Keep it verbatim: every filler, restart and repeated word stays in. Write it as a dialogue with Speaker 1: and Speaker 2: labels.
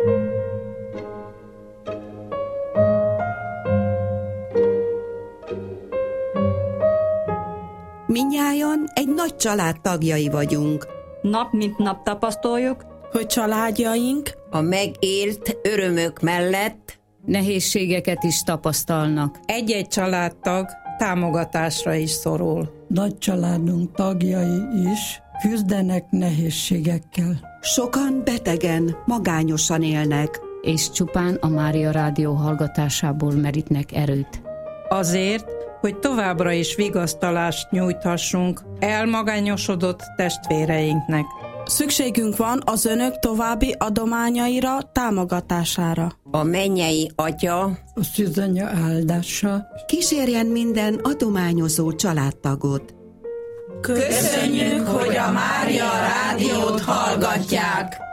Speaker 1: Mindnyájan egy nagy család tagjai vagyunk.
Speaker 2: Nap mint nap tapasztaljuk,
Speaker 3: hogy családjaink
Speaker 4: a megélt örömök mellett
Speaker 5: nehézségeket is tapasztalnak.
Speaker 6: Egy-egy családtag támogatásra is szorul.
Speaker 7: Nagy családunk tagjai is küzdenek nehézségekkel.
Speaker 1: Sokan betegen, magányosan élnek.
Speaker 5: És csupán a Mária Rádió hallgatásából merítnek erőt.
Speaker 6: Azért, hogy továbbra is vigasztalást nyújthassunk elmagányosodott testvéreinknek.
Speaker 3: Szükségünk van az önök további adományaira, támogatására.
Speaker 4: A mennyei Atya,
Speaker 7: a szűzanya áldása
Speaker 1: kísérjen minden adományozó családtagot.
Speaker 8: Köszönjük, hogy a Mária Rádiót hallgatják!